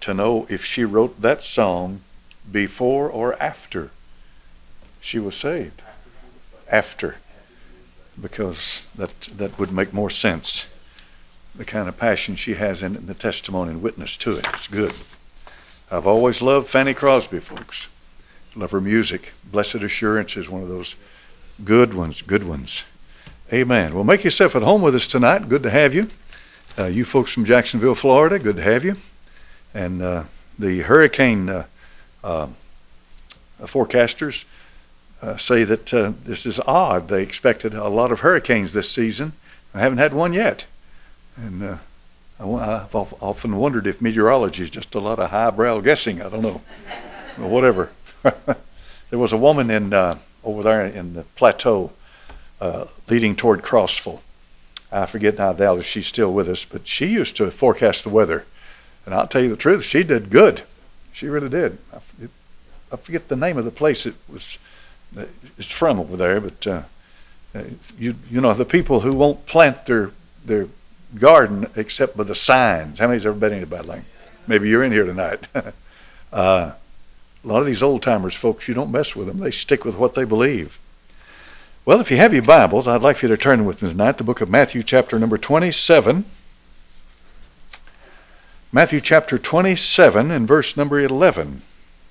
to know if she wrote that song before or after she was saved. After. Because that would make more sense. The kind of passion she has in it and the testimony and witness to it. It's good. I've always loved Fanny Crosby, folks. Love her music. Blessed Assurance is one of those good ones. Amen. Well, make yourself at home with us tonight. Good to have you. You folks from Jacksonville, Florida, good to have you. And the hurricane forecasters say that this is odd. They expected a lot of hurricanes this season. I haven't had one yet. And I've often wondered if meteorology is just a lot of highbrow guessing. I don't know. But whatever. There was a woman over there in the plateau leading toward Crossville. I forget now if she's still with us, but she used to forecast the weather. And I'll tell you the truth, she did good. She really did. I forget the name of the place it's from over there, but you know the people who won't plant their garden except by the signs. How many's ever been anybody like? Maybe you're in here tonight. A lot of these old timers, folks, you don't mess with them. They stick with what they believe. Well, if you have your Bibles, I'd like for you to turn with me tonight, the book of Matthew chapter number 27. Matthew chapter 27 and verse number 11.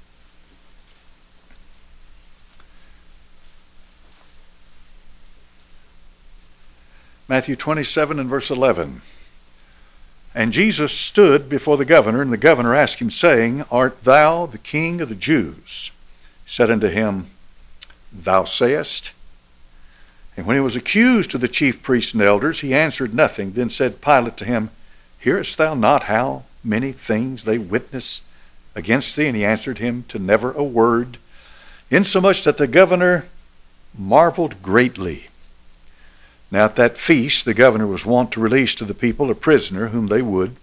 Matthew 27 and verse 11. And Jesus stood before the governor, and the governor asked him, saying, Art thou the King of the Jews? He said unto him, Thou sayest. And when he was accused of the chief priests and elders, he answered nothing. Then said Pilate to him, Hearest thou not how many things they witness against thee? And he answered him to never a word, insomuch that the governor marveled greatly. Now at that feast the governor was wont to release to the people a prisoner whom they would.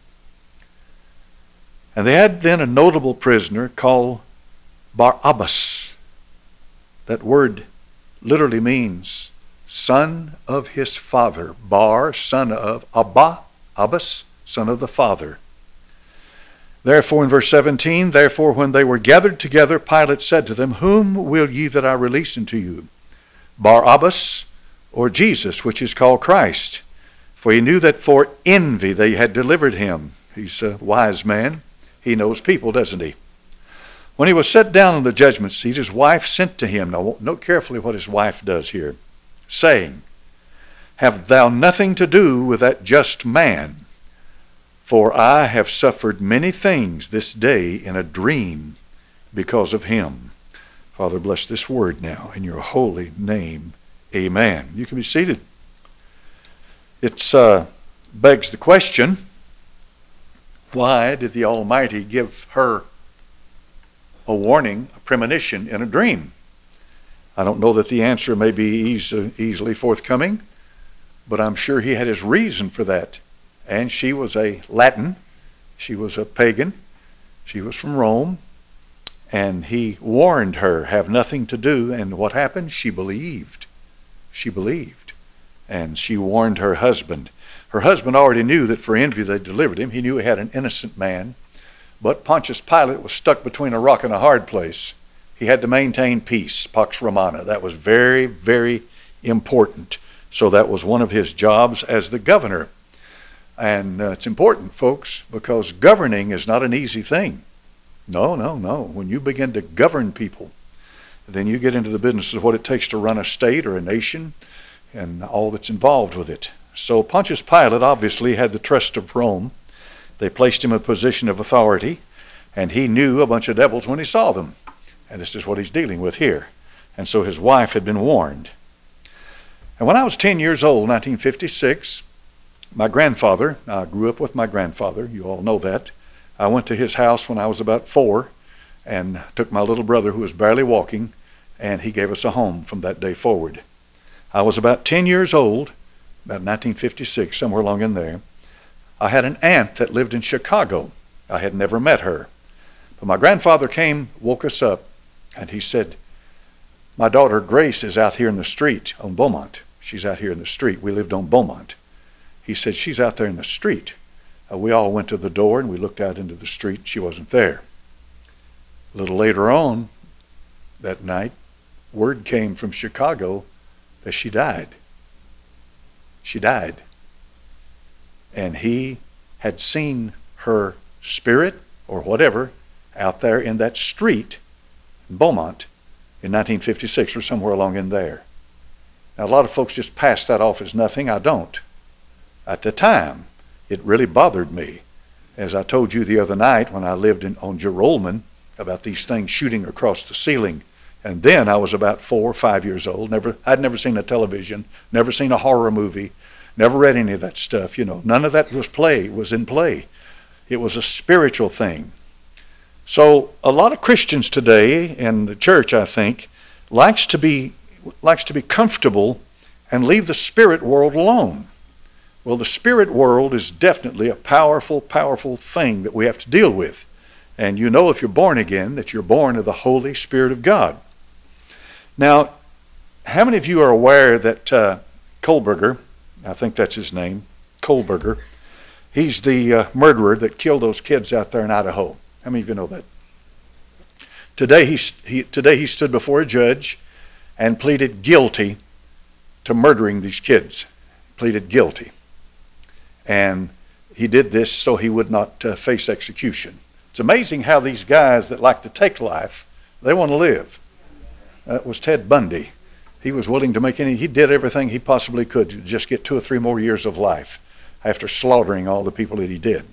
And they had then a notable prisoner called Barabbas. That word literally means son of his father. Bar, son of Abba, Abbas, son of the father. Therefore, in verse 17, therefore when they were gathered together, Pilate said to them, Whom will ye that I release unto you? Barabbas, or Jesus, which is called Christ? For he knew that for envy they had delivered him. He's a wise man. He knows people, doesn't he? When he was set down on the judgment seat, his wife sent to him. Now, note carefully what his wife does here. Saying, Have thou nothing to do with that just man? For I have suffered many things this day in a dream because of him. Father, bless this word now in your holy name. Amen. You can be seated. It begs the question, why did the Almighty give her a warning, a premonition in a dream? I don't know that the answer may be easily forthcoming, but I'm sure he had his reason for that. And she was a Latin. She was a pagan. She was from Rome. And he warned her, have nothing to do. And what happened? She believed. She believed. And she warned her husband. Her husband already knew that for envy they delivered him. He knew he had an innocent man. But Pontius Pilate was stuck between a rock and a hard place. He had to maintain peace, Pax Romana. That was very, very important. So that was one of his jobs as the governor. And it's important, folks, because governing is not an easy thing. No. When you begin to govern people, then you get into the business of what it takes to run a state or a nation and all that's involved with it. So Pontius Pilate obviously had the trust of Rome. They placed him in a position of authority, and he knew a bunch of devils when he saw them. And this is what he's dealing with here. And so his wife had been warned. And when I was 10 years old, 1956, my grandfather, I grew up with my grandfather, you all know that. I went to his house when I was about 4 and took my little brother who was barely walking, and he gave us a home from that day forward. I was about 10 years old, about 1956, somewhere along in there. I had an aunt that lived in Chicago. I had never met her. But my grandfather came, woke us up, and he said, My daughter Grace is out here in the street on Beaumont. She's out here in the street. We lived on Beaumont. He said, she's out there in the street. We all went to the door and we looked out into the street. She wasn't there. A little later on that night, word came from Chicago that she died. She died. And he had seen her spirit or whatever out there in that street in Beaumont in 1956 or somewhere along in there. Now, a lot of folks just pass that off as nothing. I don't. At the time, it really bothered me. As I told you the other night when I lived on Gerolman about these things shooting across the ceiling. And then I was about 4 or 5 years old. I'd never seen a television, never seen a horror movie, never read any of that stuff. None of that was in play. It was a spiritual thing. So a lot of Christians today, and the church, I think, likes to be comfortable and leave the spirit world alone. Well, the spirit world is definitely a powerful, powerful thing that we have to deal with. And if you're born again, that you're born of the Holy Spirit of God. Now, how many of you are aware that Kohlberger, I think that's his name, Kohlberger, he's the murderer that killed those kids out there in Idaho? How many of you know that? Today he stood before a judge and pleaded guilty to murdering these kids. Pleaded guilty. And he did this so he would not face execution. It's amazing how these guys that like to take life, they want to live. That was Ted Bundy. He was willing to he did everything he possibly could to just get 2 or 3 more years of life after slaughtering all the people that he did.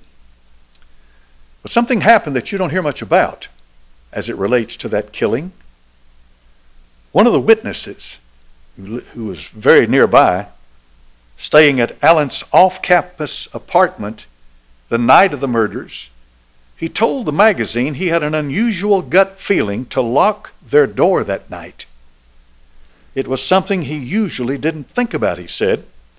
But something happened that you don't hear much about as it relates to that killing. One of the witnesses, who was very nearby, staying at Allen's off-campus apartment the night of the murders, he told the magazine he had an unusual gut feeling to lock their door that night. It was something he usually didn't think about, he said.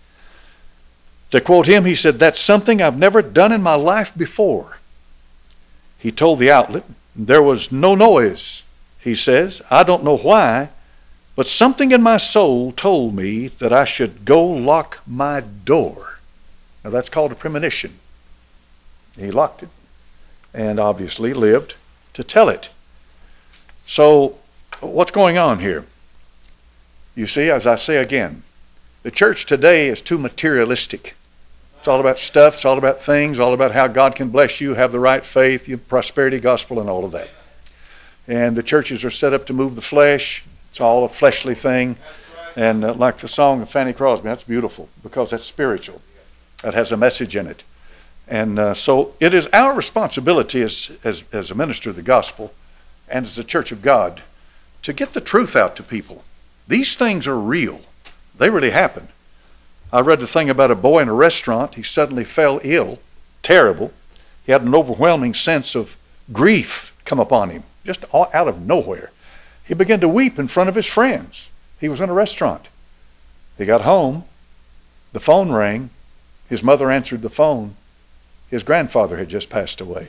To quote him, he said, "That's something I've never done in my life before." He told the outlet, "There was no noise," he says. "I don't know why, but something in my soul told me that I should go lock my door." Now that's called a premonition. He locked it and obviously lived to tell it. So what's going on here? You see, as I say again, the church today is too materialistic. It's all about stuff, it's all about things, all about how God can bless you, have the right faith, the prosperity gospel and all of that. And the churches are set up to move the flesh. It's all a fleshly thing. And like the song of Fanny Crosby, that's beautiful because that's spiritual. That has a message in it. And so it is our responsibility as a minister of the gospel and as a church of God to get the truth out to people. These things are real. They really happen. I read the thing about a boy in a restaurant. He suddenly fell ill, terrible. He had an overwhelming sense of grief come upon him, just out of nowhere. He began to weep in front of his friends. He was in a restaurant. He got home. The phone rang. His mother answered the phone. His grandfather had just passed away.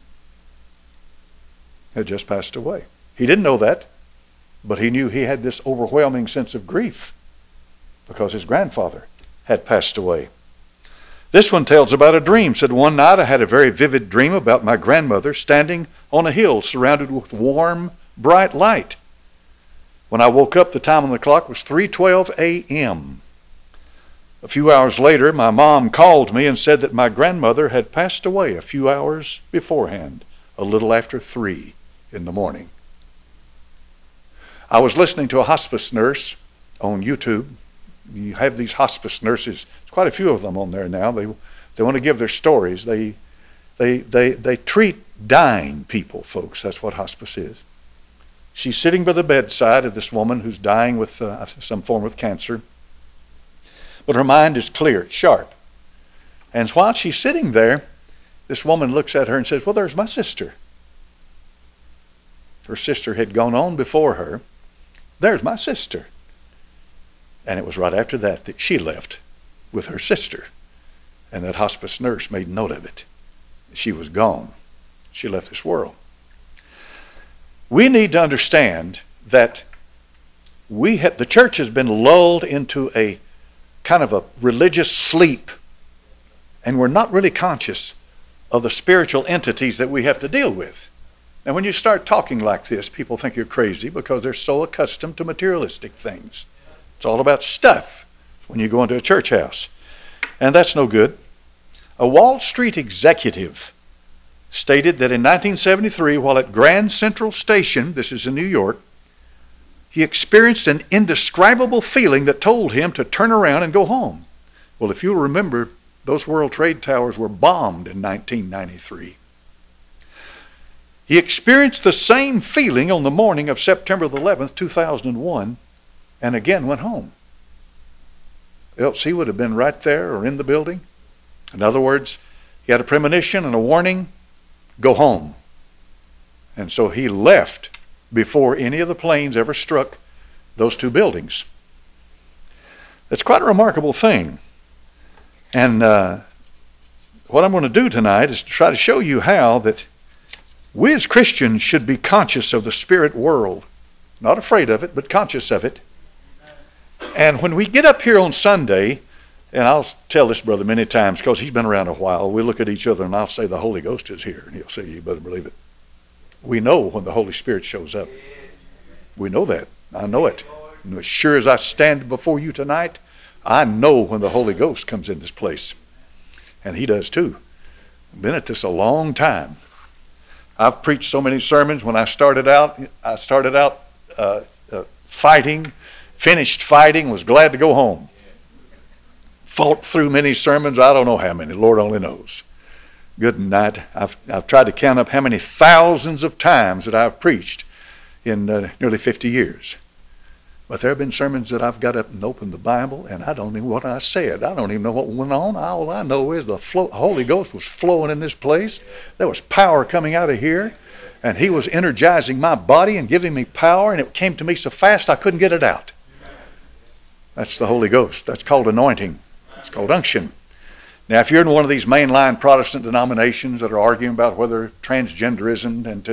Had just passed away. He didn't know that, but he knew he had this overwhelming sense of grief because his grandfather had passed away. This one tells about a dream. Said, "One night I had a very vivid dream about my grandmother standing on a hill surrounded with warm, bright light. When I woke up, the time on the clock was 3:12 a.m. A few hours later, my mom called me and said that my grandmother had passed away a few hours beforehand, a little after 3 in the morning. I was listening to a hospice nurse on YouTube. You have these hospice nurses. There's quite a few of them on there now. They want to give their stories. They treat dying people, folks. That's what hospice is. She's sitting by the bedside of this woman who's dying with some form of cancer. But her mind is clear, it's sharp. And while she's sitting there, this woman looks at her and says, "Well, there's my sister." Her sister had gone on before her. "There's my sister." And it was right after that that she left with her sister. And that hospice nurse made note of it. She was gone. She left this world. We need to understand that the church has been lulled into a kind of a religious sleep, and we're not really conscious of the spiritual entities that we have to deal with. And when you start talking like this, people think you're crazy because they're so accustomed to materialistic things. It's all about stuff when you go into a church house. And that's no good. A Wall Street executive stated that in 1973, while at Grand Central Station, this is in New York, he experienced an indescribable feeling that told him to turn around and go home. Well, if you'll remember, those World Trade Towers were bombed in 1993. He experienced the same feeling on the morning of September the 11th, 2001, and again went home. Else he would have been right there or in the building. In other words, he had a premonition and a warning, go home. And so he left before any of the planes ever struck those two buildings. It's quite a remarkable thing. And what I'm going to do tonight is to try to show you how that we as Christians should be conscious of the spirit world. Not afraid of it, but conscious of it. And when we get up here on Sunday, and I'll tell this brother many times because he's been around a while, we look at each other and I'll say the Holy Ghost is here. And he'll say, you better believe it. We know when the Holy Spirit shows up. We know that. I know it. And as sure as I stand before you tonight, I know when the Holy Ghost comes in this place. And he does too. I've been at this a long time. I've preached so many sermons. When I started out fighting, finished fighting, was glad to go home. Fought through many sermons. I don't know how many. Lord only knows. Good night. I've tried to count up how many thousands of times that I've preached in nearly 50 years. But there have been sermons that I've got up and opened the Bible, and I don't even know what I said. I don't even know what went on. All I know is the Holy Ghost was flowing in this place. There was power coming out of here, and he was energizing my body and giving me power, and it came to me so fast I couldn't get it out. That's the Holy Ghost. That's called anointing. It's called unction. Now, if you're in one of these mainline Protestant denominations that are arguing about whether transgenderism and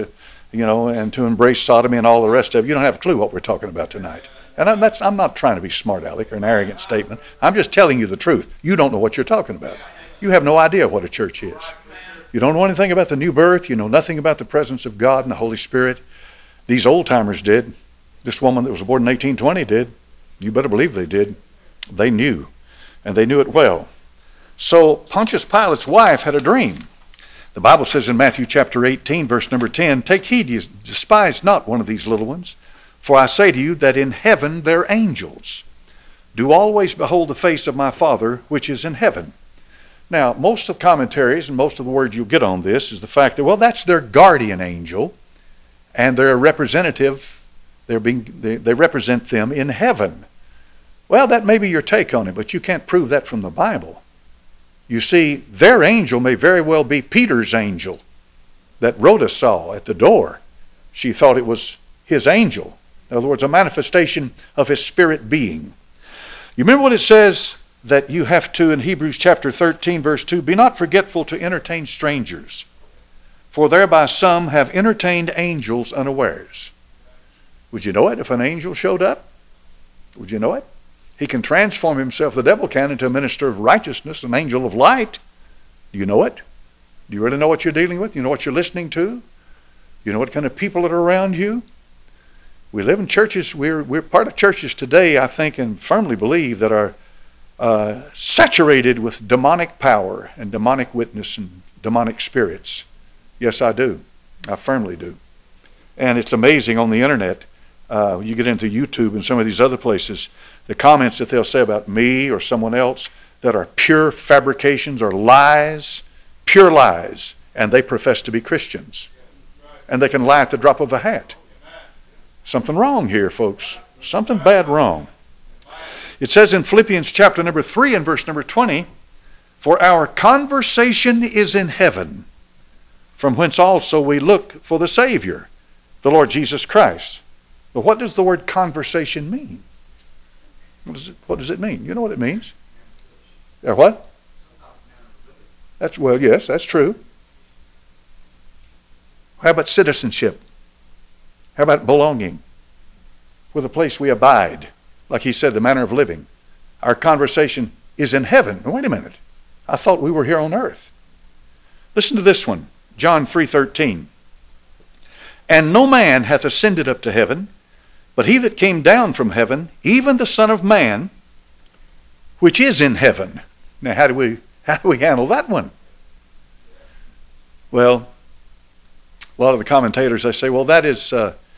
to embrace sodomy and all the rest of it, you don't have a clue what we're talking about tonight. And I'm not trying to be smart aleck or an arrogant statement. I'm just telling you the truth. You don't know what you're talking about. You have no idea what a church is. You don't know anything about the new birth. You know nothing about the presence of God and the Holy Spirit. These old timers did. This woman that was born in 1820 did. You better believe they did. They knew, and they knew it well. So Pontius Pilate's wife had a dream. The Bible says in Matthew chapter 18, verse number 10, take heed, ye despise not one of these little ones, for I say to you that in heaven their angels do always behold the face of my Father which is in heaven. Now, most of the commentaries and most of the words you'll get on this is the fact that, well, that's their guardian angel, and they're a representative, they represent them in heaven. Well, that may be your take on it, but you can't prove that from the Bible. You see, their angel may very well be Peter's angel that Rhoda saw at the door. She thought it was his angel. In other words, a manifestation of his spirit being. You remember what it says that you have to, in Hebrews chapter 13, verse 2, be not forgetful to entertain strangers, for thereby some have entertained angels unawares. Would you know it if an angel showed up? Would you know it? He can transform himself, the devil can, into a minister of righteousness, an angel of light. Do you know it? Do you really know what you're dealing with? Do you know what you're listening to? You know what kind of people that are around you? We live in churches, we're part of churches today, I think, and firmly believe that are saturated with demonic power and demonic witness and demonic spirits. Yes, I do. I firmly do. And it's amazing on the internet. You get into YouTube and some of these other places, the comments that they'll say about me or someone else that are pure fabrications or lies, pure lies, and they profess to be Christians. And they can lie at the drop of a hat. Something wrong here, folks. Something bad wrong. It says in Philippians chapter number 3 and verse number 20, for our conversation is in heaven, from whence also we look for the Savior, the Lord Jesus Christ. But what does the word conversation mean? What does it mean? You know what it means? What? Yes, that's true. How about citizenship? How about belonging? With a place we abide. Like he said, the manner of living. Our conversation is in heaven. Wait a minute. I thought we were here on earth. Listen to this one, John 3:13. And no man hath ascended up to heaven, but he that came down from heaven, even the Son of Man, which is in heaven. Now, how do we handle that one? Well, a lot of the commentators, they say, well, that is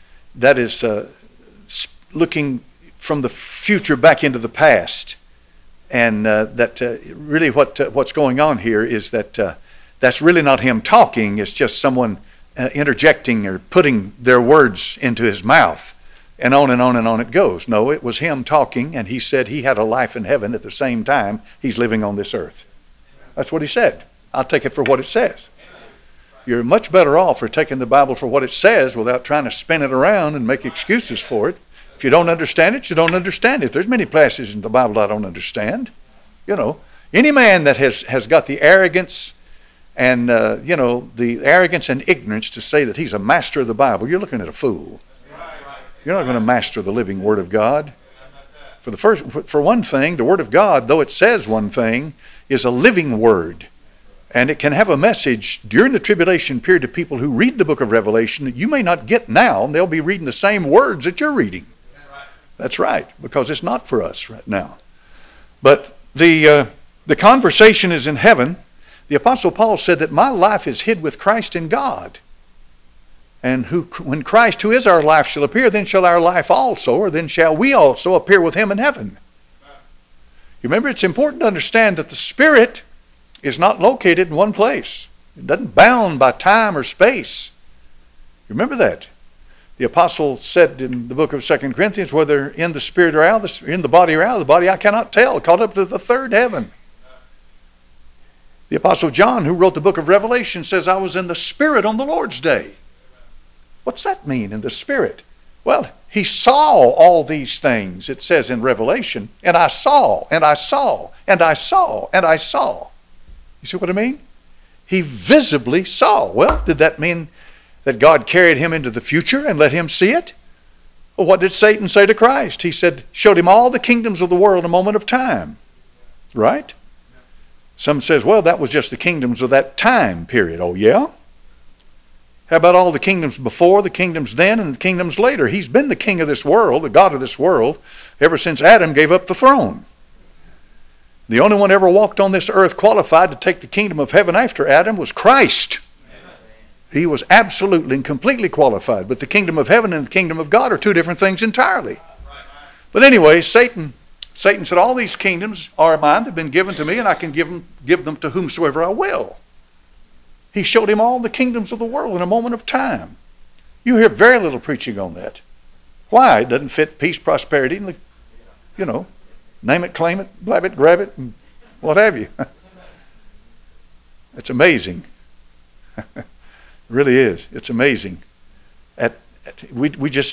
looking from the future back into the past, and really what's going on here is that that's really not him talking. It's just someone interjecting or putting their words into his mouth, and on and on and on it goes. No, it was him talking, and he said he had a life in heaven at the same time he's living on this earth. That's what he said. I'll take it for what it says. You're much better off for taking the Bible for what it says without trying to spin it around and make excuses for it. If you don't understand it, you don't understand it. There's many passages in the Bible I don't understand. You know, any man that has got the arrogance and the arrogance and ignorance to say that he's a master of the Bible, you're looking at a fool. You're not going to master the living Word of God. For one thing, the Word of God, though it says one thing, is a living Word. And it can have a message during the tribulation period to people who read the book of Revelation that you may not get now, and they'll be reading the same words that you're reading. That's right, because it's not for us right now. But the conversation is in heaven. The Apostle Paul said that my life is hid with Christ in God. And when Christ, who is our life, shall appear, then shall our life also, or then shall we also appear with him in heaven. You remember, it's important to understand that the Spirit is not located in one place. It doesn't bound by time or space. You remember that? The apostle said in the book of 2 Corinthians, whether in the Spirit or out, in the body or out of the body, I cannot tell. Caught up to the third heaven. The apostle John, who wrote the book of Revelation, says, I was in the Spirit on the Lord's day. What's that mean, in the Spirit? Well, he saw all these things, it says in Revelation, and I saw, and I saw, and I saw, and I saw. You see what I mean? He visibly saw. Well, did that mean that God carried him into the future and let him see it? Well, what did Satan say to Christ? He said, showed him all the kingdoms of the world in a moment of time. Right? Some says, well, that was just the kingdoms of that time period. Oh, yeah? How about all the kingdoms before, the kingdoms then, and the kingdoms later? He's been the king of this world, the God of this world, ever since Adam gave up the throne. The only one ever walked on this earth qualified to take the kingdom of heaven after Adam was Christ. He was absolutely and completely qualified. But the kingdom of heaven and the kingdom of God are two different things entirely. But anyway, Satan said, all these kingdoms are mine. They've been given to me, and I can give them to whomsoever I will. He showed him all the kingdoms of the world in a moment of time. You hear very little preaching on that. Why? It doesn't fit peace, prosperity, and name it, claim it, blab it, grab it, and what have you. It's amazing. It really is. It's amazing. We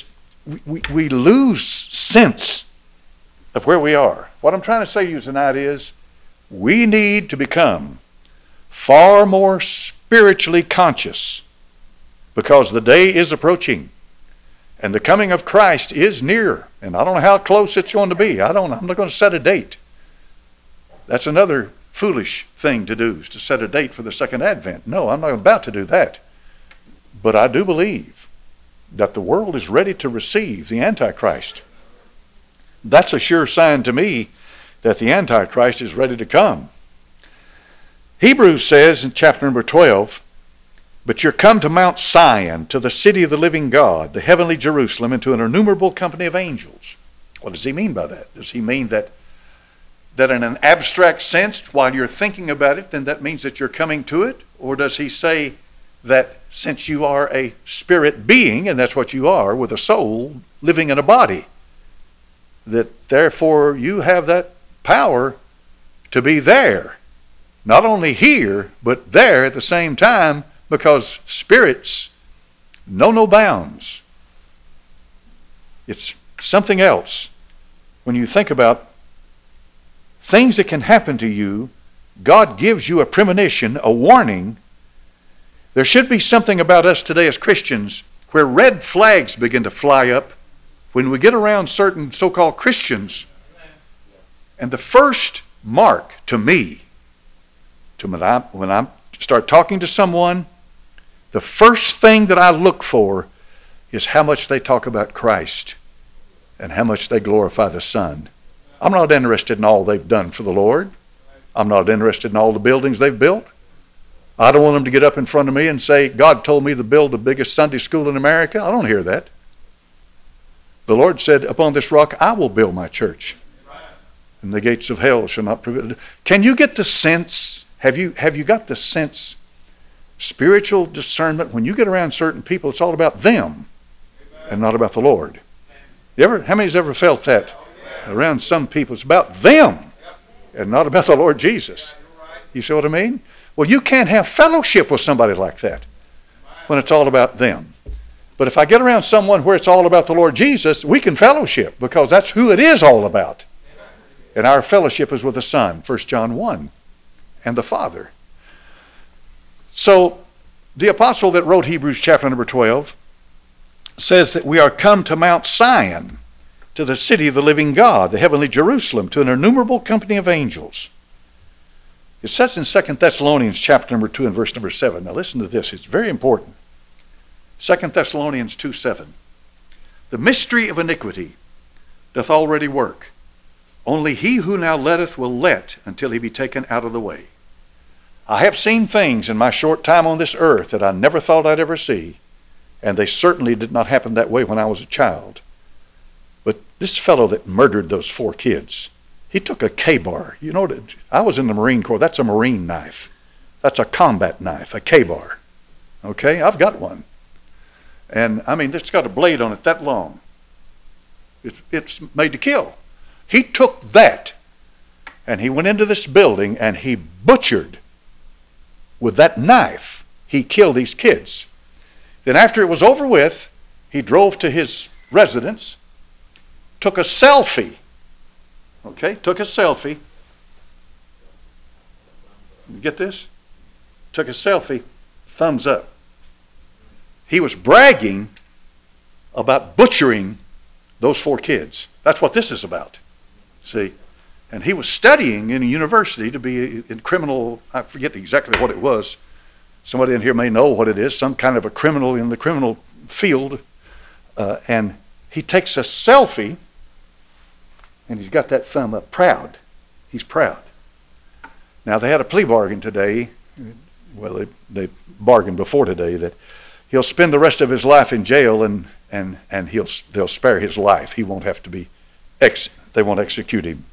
lose sense of where we are. What I'm trying to say to you tonight is we need to become far more spiritually conscious because the day is approaching and the coming of Christ is near. And I don't know how close it's going to be. I'm not going to set a date. That's another foolish thing to do, is to set a date for the second advent. No, I'm not about to do that. But I do believe that the world is ready to receive the Antichrist. That's a sure sign to me that the Antichrist is ready to come. Hebrews says in chapter number 12, but you're come to Mount Zion, to the city of the living God, the heavenly Jerusalem, and to an innumerable company of angels. What does he mean by that? Does he mean that in an abstract sense, while you're thinking about it, then that means that you're coming to it? Or does he say that since you are a spirit being, and that's what you are, with a soul living in a body, that therefore you have that power to be there? Not only here, but there at the same time, because spirits know no bounds. It's something else. When you think about things that can happen to you, God gives you a premonition, a warning. There should be something about us today as Christians where red flags begin to fly up when we get around certain so-called Christians. And the first mark to me, when I'm start talking to someone, the first thing that I look for is how much they talk about Christ and how much they glorify the Son. I'm not interested in all they've done for the Lord. I'm not interested in all the buildings they've built. I don't want them to get up in front of me and say, God told me to build the biggest Sunday school in America. I don't hear that. The Lord said, upon this rock I will build my church, and the gates of hell shall not prevail. Can you get the sense, have you got the sense, spiritual discernment, when you get around certain people, it's all about them and not about the Lord? How many's ever felt that? Around some people, it's about them and not about the Lord Jesus. You see what I mean? Well, you can't have fellowship with somebody like that when it's all about them. But if I get around someone where it's all about the Lord Jesus, we can fellowship because that's who it is all about. And our fellowship is with the Son, 1 John 1, and the Father. So the apostle that wrote Hebrews chapter number 12 says that we are come to Mount Zion, to the city of the living God, the heavenly Jerusalem, to an innumerable company of angels. It says in 2 Thessalonians chapter number 2 and verse number 7. Now listen to this. It's very important. 2 Thessalonians 2:7. The mystery of iniquity doth already work. Only he who now letteth will let until he be taken out of the way. I have seen things in my short time on this earth that I never thought I'd ever see, and they certainly did not happen that way when I was a child. But this fellow that murdered those 4 kids, he took a K-bar. You know, I was in the Marine Corps. That's a Marine knife. That's a combat knife, a K-bar. Okay, I've got one. And I mean, it's got a blade on it that long. It's made to kill. He took that and he went into this building and he butchered with that knife. He killed these kids. Then after it was over with, he drove to his residence, took a selfie. Okay, took a selfie. You get this? Took a selfie, thumbs up. He was bragging about butchering those 4 kids. That's what this is about. See? And he was studying in a university to be in criminal, I forget exactly what it was. Somebody in here may know what it is, some kind of a criminal in the criminal field. And he takes a selfie and he's got that thumb up, proud. He's proud. Now they had a plea bargain today. Well, they bargained before today that he'll spend the rest of his life in jail and they'll spare his life. He won't have to be, they won't execute him.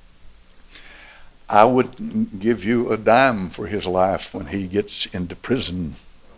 I would give you a dime for his life when he gets into prison.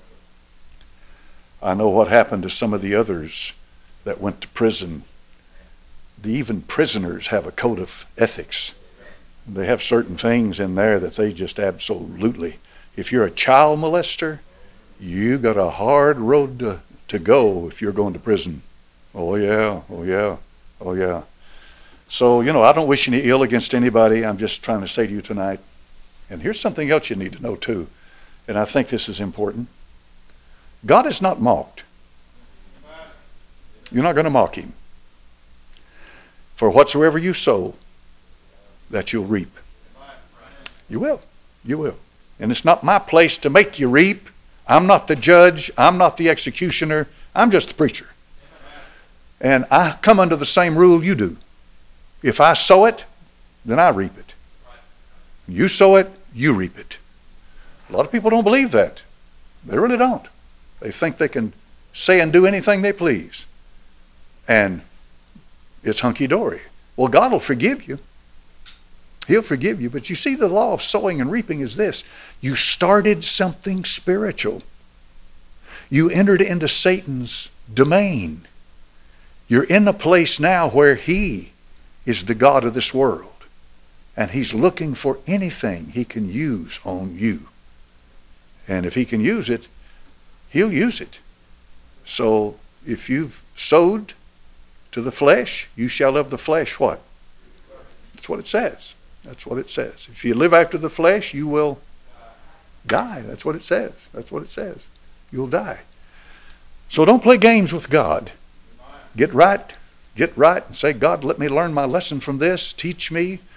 I know what happened to some of the others that went to prison. Even prisoners have a code of ethics. They have certain things in there that they just absolutely, if you're a child molester, you got a hard road to go if you're going to prison. Oh yeah, oh yeah, oh yeah. So, I don't wish any ill against anybody. I'm just trying to say to you tonight, and here's something else you need to know too, and I think this is important. God is not mocked. You're not going to mock him. For whatsoever you sow, that you'll reap. You will. You will. And it's not my place to make you reap. I'm not the judge. I'm not the executioner. I'm just the preacher. And I come under the same rule you do. If I sow it, then I reap it. You sow it, you reap it. A lot of people don't believe that. They really don't. They think they can say and do anything they please. And it's hunky-dory. Well, God will forgive you. He'll forgive you. But you see, the law of sowing and reaping is this. You started something spiritual. You entered into Satan's domain. You're in a place now where he is the God of this world. And he's looking for anything he can use on you. And if he can use it, he'll use it. So if you've sowed to the flesh, you shall of the flesh what? That's what it says. That's what it says. If you live after the flesh, you will die. That's what it says. That's what it says. You'll die. So don't play games with God. Get right and say, God, let me learn my lesson from this. Teach me.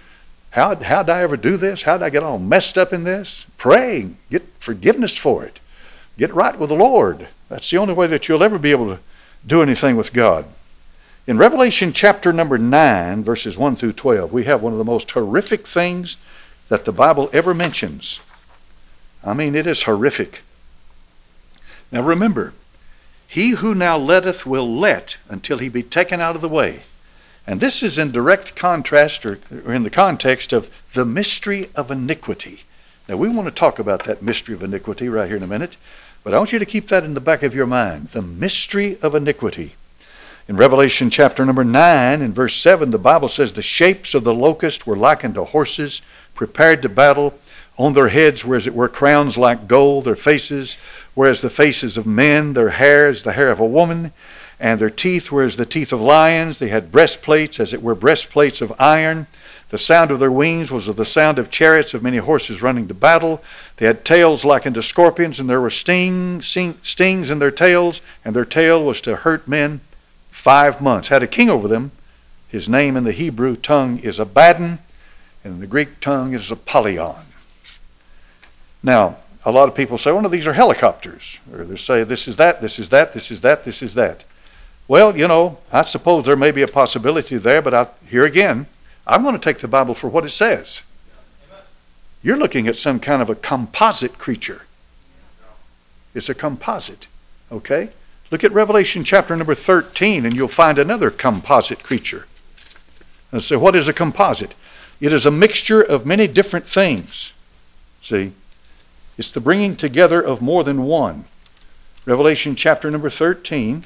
How'd I ever do this? How'd I get all messed up in this? Pray, get forgiveness for it. Get right with the Lord. That's the only way that you'll ever be able to do anything with God. In Revelation chapter number 9, verses 1 through 12, we have one of the most horrific things that the Bible ever mentions. I mean, it is horrific. Now remember, he who now letteth will let until he be taken out of the way. And this is in direct contrast or in the context of the mystery of iniquity. Now we want to talk about that mystery of iniquity right here in a minute, but I want you to keep that in the back of your mind, the mystery of iniquity. In Revelation chapter number 9 and verse 7, the Bible says, the shapes of the locust were likened to horses prepared to battle. On their heads were as it were crowns like gold, their faces were as the faces of men, their hair as the hair of a woman, and their teeth were as the teeth of lions. They had breastplates as it were breastplates of iron. The sound of their wings was of the sound of chariots of many horses running to battle. They had tails like unto scorpions, and there were stings in their tails, and their tail was to hurt men 5 months. Had a king over them. His name in the Hebrew tongue is Abaddon, and in the Greek tongue is Apollyon. Now, a lot of people say, well, no, these are helicopters. Or they say, this is that, this is that, this is that, this is that. Well, you know, I suppose there may be a possibility there, but here again, I'm going to take the Bible for what it says. You're looking at some kind of a composite creature. It's a composite, okay? Look at Revelation chapter number 13, and you'll find another composite creature. And so what is a composite? It is a mixture of many different things. See? It's the bringing together of more than one. Revelation chapter number 13.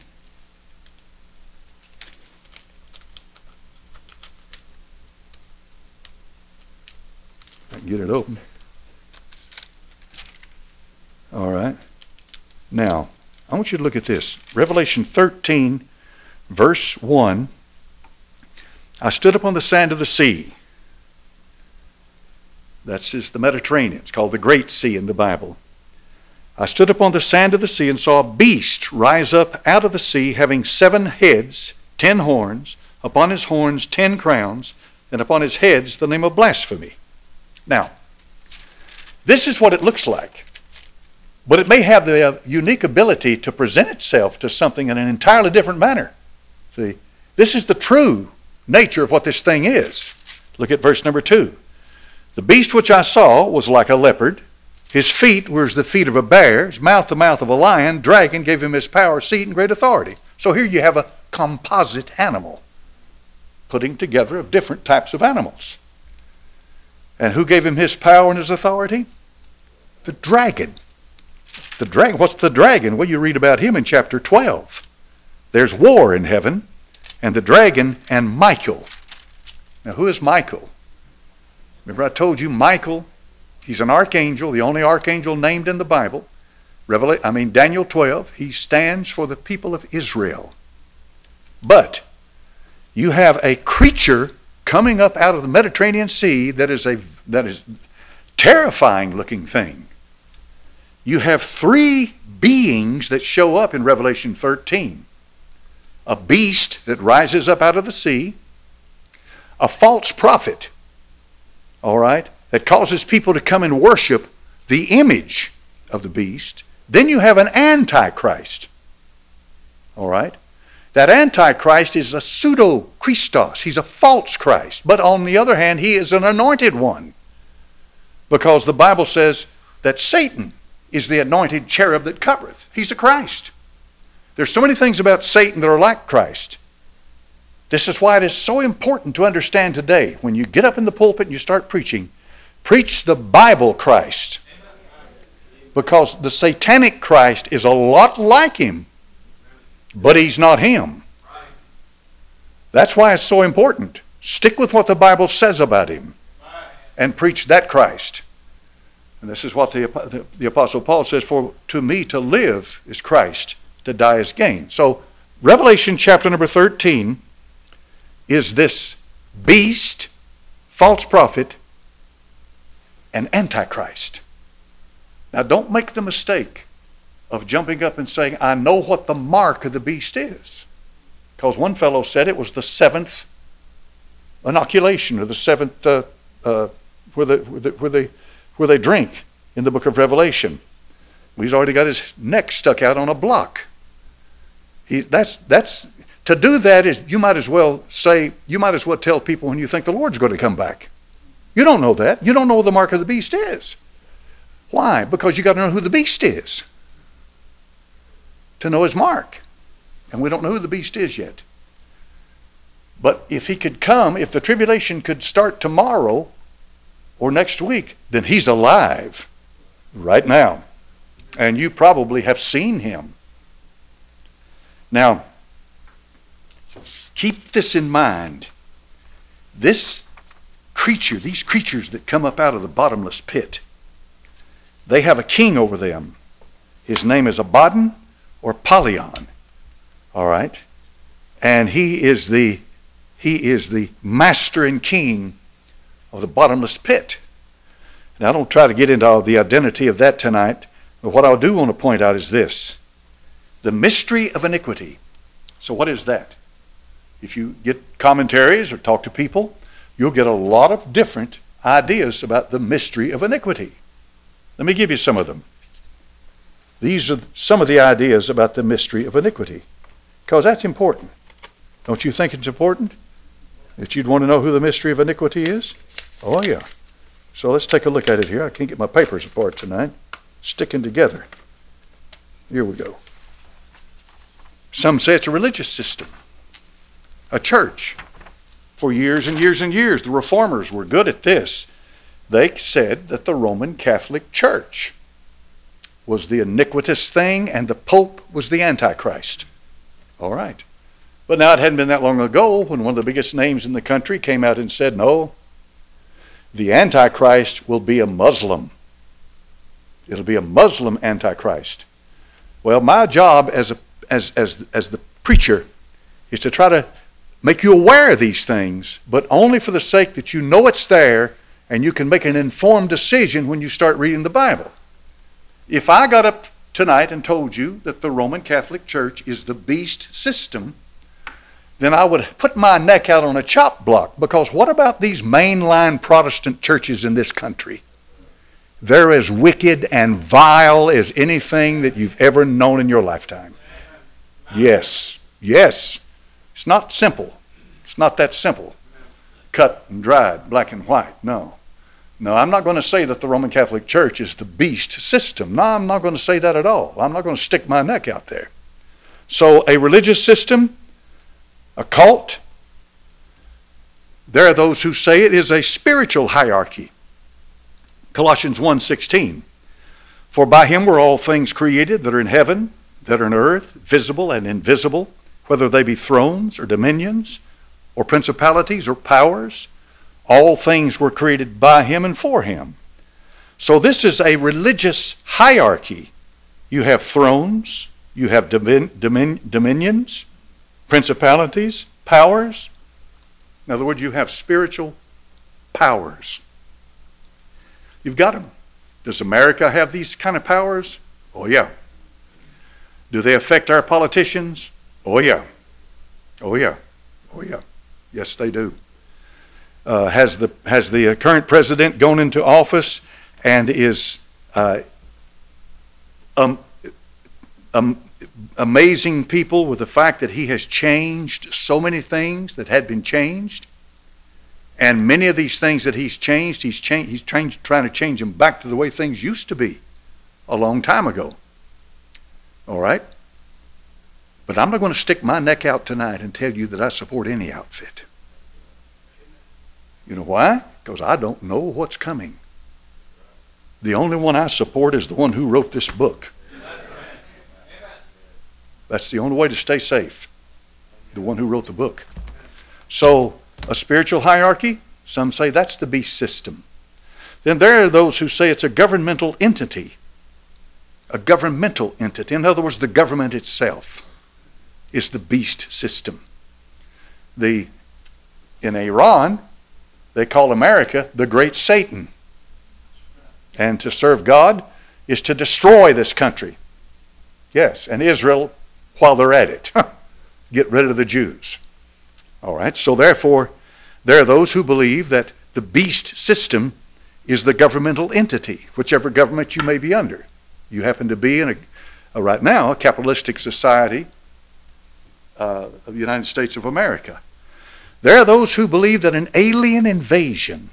If I can get it open. All right. Now, I want you to look at this. Revelation 13, verse 1. I stood upon the sand of the sea. That's the Mediterranean. It's called the Great Sea in the Bible. I stood upon the sand of the sea and saw a beast rise up out of the sea, having 7 heads, 10 horns, upon his horns 10 crowns, and upon his heads the name of blasphemy. Now, this is what it looks like. But it may have the unique ability to present itself to something in an entirely different manner. See, this is the true nature of what this thing is. Look at verse number 2. The beast which I saw was like a leopard. His feet were as the feet of a bear. His mouth the mouth of a lion. Dragon gave him his power, seat, and great authority. So here you have a composite animal, putting together of different types of animals. And who gave him his power and his authority? The dragon. The dragon. What's the dragon? Well, you read about him in chapter 12. There's war in heaven, and the dragon and Michael. Now, who is Michael? Remember I told you Michael, he's an archangel, the only archangel named in the Bible. Daniel 12, he stands for the people of Israel. But you have a creature coming up out of the Mediterranean Sea that is terrifying looking thing. You have 3 beings that show up in Revelation 13. A beast that rises up out of the sea, a false prophet, all right, that causes people to come and worship the image of the beast. Then you have an antichrist, all right. That antichrist is a pseudo-Christos. He's a false Christ. But on the other hand, he is an anointed one, because the Bible says that Satan is the anointed cherub that covereth. He's a Christ. There's so many things about Satan that are like Christ. This is why it is so important to understand today, when you get up in the pulpit and you start preaching, preach the Bible Christ. Because the satanic Christ is a lot like him, but he's not him. That's why it's so important. Stick with what the Bible says about him and preach that Christ. And this is what the Apostle Paul says, for to me to live is Christ, to die is gain. So Revelation chapter number 13 is this beast, false prophet, and antichrist. Now don't make the mistake of jumping up and saying, I know what the mark of the beast is. Because one fellow said it was the 7th inoculation, or the 7th where they drink in the book of Revelation. He's already got his neck stuck out on a block. To do that is, you might as well tell people when you think the Lord's going to come back. You don't know that. You don't know what the mark of the beast is. Why? Because you got to know who the beast is to know his mark. And we don't know who the beast is yet. But if he could come, if the tribulation could start tomorrow or next week, then he's alive right now. And you probably have seen him. Now, keep this in mind. These creatures that come up out of the bottomless pit, they have a king over them. His name is Abaddon or Apollyon. All right? And he is the master and king of the bottomless pit. Now, I don't try to get into all the identity of that tonight, but what I do want to point out is this: the mystery of iniquity. So what is that? If you get commentaries or talk to people, you'll get a lot of different ideas about the mystery of iniquity. Let me give you some of them. These are some of the ideas about the mystery of iniquity, because that's important. Don't you think it's important that you'd want to know who the mystery of iniquity is? Oh, yeah. So let's take a look at it here. I can't get my papers apart tonight. Sticking together. Here we go. Some say it's a religious system, a church. For years and years and years, the reformers were good at this. They said that the Roman Catholic Church was the iniquitous thing and the Pope was the Antichrist. All right. But now it hadn't been that long ago when one of the biggest names in the country came out and said, no, the Antichrist will be a Muslim. It'll be a Muslim Antichrist. Well, my job as the preacher is to try to make you aware of these things, but only for the sake that you know it's there and you can make an informed decision when you start reading the Bible. If I got up tonight and told you that the Roman Catholic Church is the beast system, then I would put my neck out on a chop block, because what about these mainline Protestant churches in this country? They're as wicked and vile as anything that you've ever known in your lifetime. Yes, yes. It's not simple. It's not that simple. Cut and dried, black and white. No. No, I'm not going to say that the Roman Catholic Church is the beast system. No, I'm not going to say that at all. I'm not going to stick my neck out there. So a religious system, a cult, there are those who say it is a spiritual hierarchy. Colossians 1:16, for by him were all things created that are in heaven, that are in earth, visible and invisible, whether they be thrones or dominions or principalities or powers. All things were created by him and for him. So this is a religious hierarchy. You have thrones, you have dominions, principalities, powers. In other words, you have spiritual powers. You've got them. Does America have these kind of powers? Oh, yeah. Do they affect our politicians? Oh, yeah. Oh, yeah. Oh, yeah. Yes, they do. Has the current president gone into office and is amazing people with the fact that he has changed so many things that had been changed? And many of these things that he's trying to change them back to the way things used to be a long time ago. All right? But I'm not going to stick my neck out tonight and tell you that I support any outfit. You know why? Because I don't know what's coming. The only one I support is the one who wrote this book. That's the only way to stay safe. The one who wrote the book. So, a spiritual hierarchy, some say that's the beast system. Then there are those who say it's a governmental entity. A governmental entity. In other words, the government itself is the beast system. In Iran, they call America the Great Satan. And to serve God is to destroy this country. Yes, and Israel while they're at it. Get rid of the Jews. All right, so therefore, there are those who believe that The beast system is the governmental entity, whichever government you may be under. You happen to be in right now, a capitalistic society of the United States of America. There are those who believe that an alien invasion,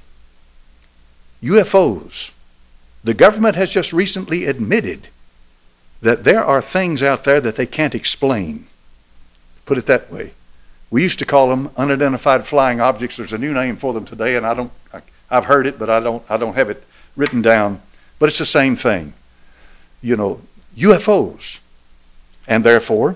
UFOs, the government has just recently admitted that there are things out there that they can't explain. Put it that way. We used to call them unidentified flying objects. There's a new name for them today, and I've heard it, but I don't have it written down. But it's the same thing. You know, UFOs. And therefore,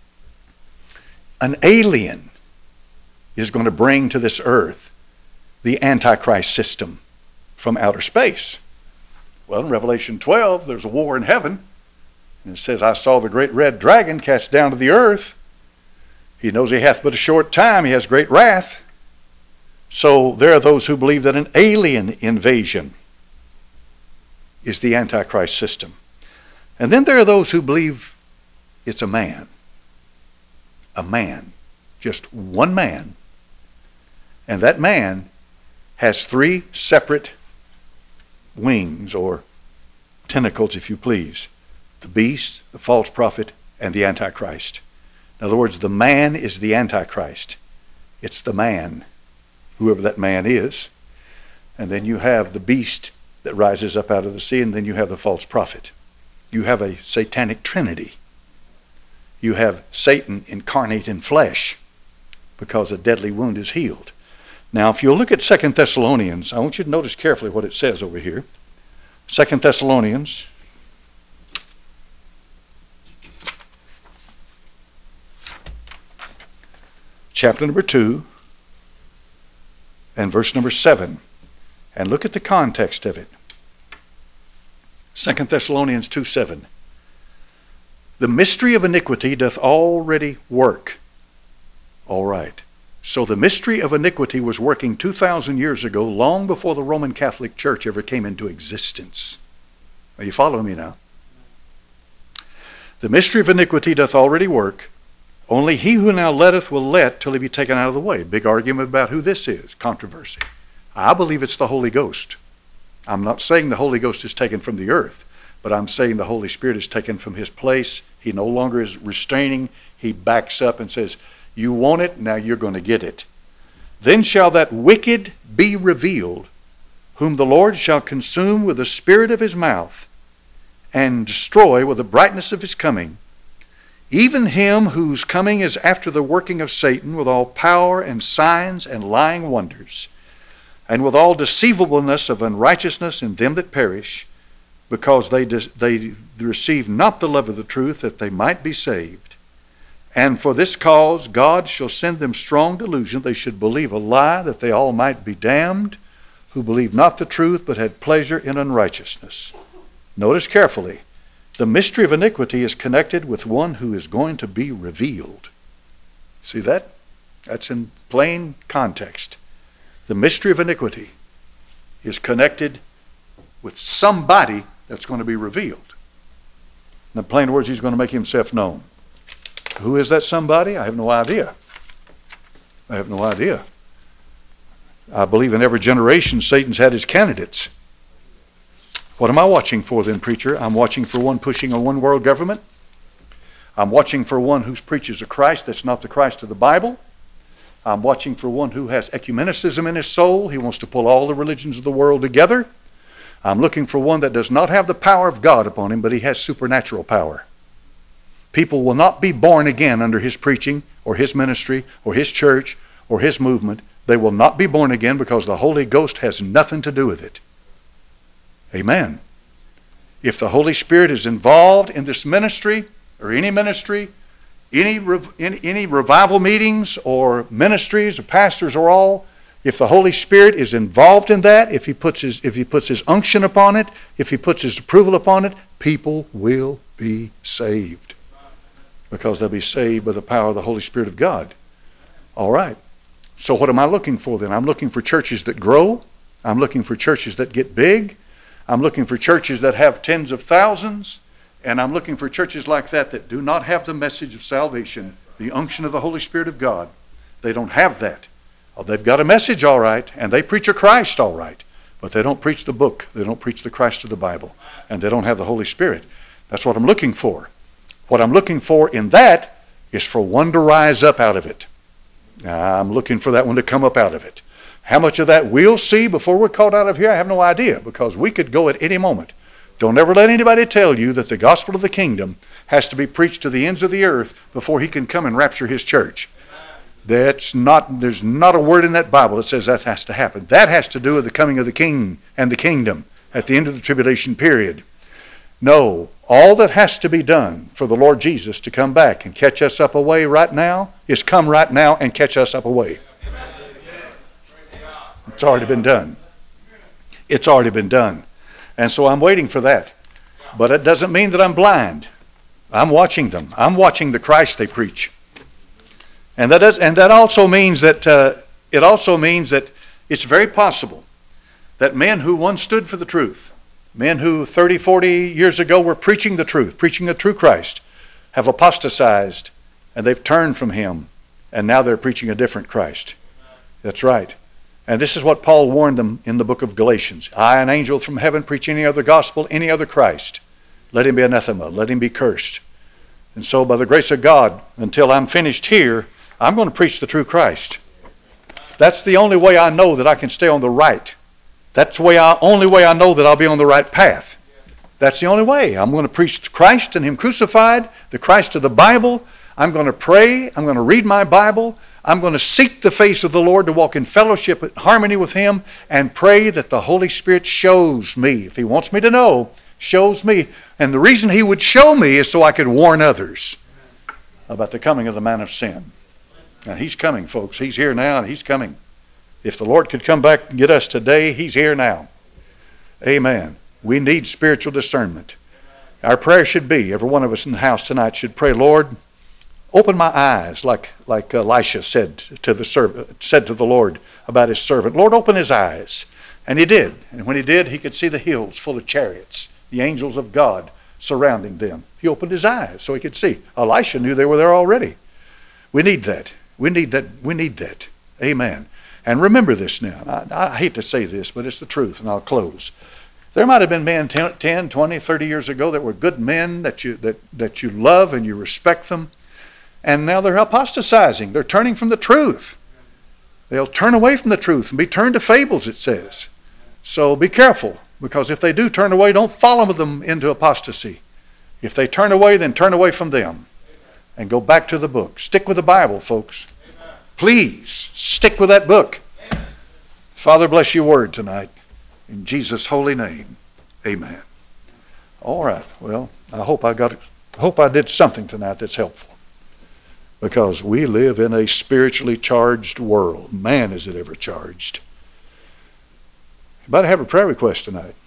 an alien is going to bring to this earth the Antichrist system from outer space. Well, in Revelation 12, there's a war in heaven. And it says, I saw the great red dragon cast down to the earth. He knows he hath but a short time. He has great wrath. So there are those who believe that an alien invasion is the Antichrist system. And then there are those who believe it's a man. A man. Just one man. And that man has three separate wings, or tentacles, if you please. The beast, the false prophet, and the Antichrist. In other words, the man is the Antichrist. It's the man, whoever that man is. And then you have the beast that rises up out of the sea, and then you have the false prophet. You have a satanic trinity. You have Satan incarnate in flesh because a deadly wound is healed. Now, if you'll look at 2 Thessalonians, I want you to notice carefully what it says over here. 2 Thessalonians chapter number 2 and verse number 7. And look at the context of it. 2 Thessalonians 2:7. The mystery of iniquity doth already work. All right. So the mystery of iniquity was working 2,000 years ago, long before the Roman Catholic Church ever came into existence. Are you following me now? The mystery of iniquity doth already work. Only he who now letteth will let till he be taken out of the way. Big argument about who this is. Controversy. I believe it's the Holy Ghost. I'm not saying the Holy Ghost is taken from the earth, but I'm saying the Holy Spirit is taken from his place. He no longer is restraining. He backs up and says, you want it, now you're going to get it. Then shall that wicked be revealed, whom the Lord shall consume with the spirit of his mouth, and destroy with the brightness of his coming, even him whose coming is after the working of Satan, with all power and signs and lying wonders, and with all deceivableness of unrighteousness in them that perish, because they receive not the love of the truth, that they might be saved. And for this cause God shall send them strong delusion, they should believe a lie, that they all might be damned, who believed not the truth, but had pleasure in unrighteousness. Notice carefully, the mystery of iniquity is connected with one who is going to be revealed. See that? That's in plain context. The mystery of iniquity is connected with somebody that's going to be revealed. In plain words, he's going to make himself known. Who is that somebody? I have no idea. I have no idea. I believe in every generation Satan's had his candidates. What am I watching for then, preacher? I'm watching for one pushing a one world government. I'm watching for one who preaches a Christ that's not the Christ of the Bible. I'm watching for one who has ecumenicism in his soul. He wants to pull all the religions of the world together. I'm looking for one that does not have the power of God upon him, but he has supernatural power. People will not be born again under his preaching or his ministry or his church or his movement. They will not be born again because the Holy Ghost has nothing to do with it. Amen. If the Holy Spirit is involved in this ministry or any ministry, any revival meetings or ministries or pastors or all, if the Holy Spirit is involved in that, if he puts his unction upon it, if he puts his approval upon it, people will be saved. Because they'll be saved by the power of the Holy Spirit of God. All right. So what am I looking for then? I'm looking for churches that grow. I'm looking for churches that get big. I'm looking for churches that have tens of thousands. And I'm looking for churches like that do not have the message of salvation, the unction of the Holy Spirit of God. They don't have that. Oh, they've got a message all right, and they preach a Christ all right, but they don't preach the book. They don't preach the Christ of the Bible, and they don't have the Holy Spirit. That's what I'm looking for. What I'm looking for in that is for one to rise up out of it. I'm looking for that one to come up out of it. How much of that we'll see before we're called out of here, I have no idea, because we could go at any moment. Don't ever let anybody tell you that the gospel of the kingdom has to be preached to the ends of the earth before he can come and rapture his church. There's not a word in that Bible that says that has to happen. That has to do with the coming of the king and the kingdom at the end of the tribulation period. No, all that has to be done for the Lord Jesus to come back and catch us up away right now is come right now and catch us up away. It's already been done. It's already been done. And so I'm waiting for that. But it doesn't mean that I'm blind. I'm watching them. I'm watching the Christ they preach. And that also means that it's very possible that men who once stood for the truth, men who 30, 40 years ago were preaching the truth, preaching the true Christ, have apostatized and they've turned from him, and now they're preaching a different Christ. That's right. And this is what Paul warned them in the book of Galatians. I, an angel from heaven, preach any other gospel, any other Christ. Let him be anathema. Let him be cursed. And so by the grace of God, until I'm finished here, I'm going to preach the true Christ. That's the only way I know that I can stay on the right. That's the only way I know that I'll be on the right path. That's the only way. I'm going to preach Christ and him crucified, the Christ of the Bible. I'm going to pray. I'm going to read my Bible. I'm going to seek the face of the Lord to walk in fellowship and harmony with him and pray that the Holy Spirit shows me. If he wants me to know, shows me. And the reason he would show me is so I could warn others about the coming of the man of sin. And he's coming, folks. He's here now, and he's coming. If the Lord could come back and get us today, he's here now. Amen. We need spiritual discernment. Our prayer should be, every one of us in the house tonight should pray, Lord, open my eyes, like Elisha said to the Lord about his servant. Lord, open his eyes. And he did. And when he did, he could see the hills full of chariots, the angels of God surrounding them. He opened his eyes so he could see. Elisha knew they were there already. We need that. We need that. We need that. Amen. And remember this now. I hate to say this, but it's the truth, and I'll close. There might have been men 10, 20, 30 years ago that were good men that you love and you respect them. And now they're apostatizing. They're turning from the truth. They'll turn away from the truth and be turned to fables, it says. So be careful, because if they do turn away, don't follow them into apostasy. If they turn away, then turn away from them and go back to the book. Stick with the Bible, folks. Please, stick with that book. Father, bless your word tonight. In Jesus' holy name, amen. All right. Well, I hope I did something tonight that's helpful. Because we live in a spiritually charged world. Man, is it ever charged. You better have a prayer request tonight.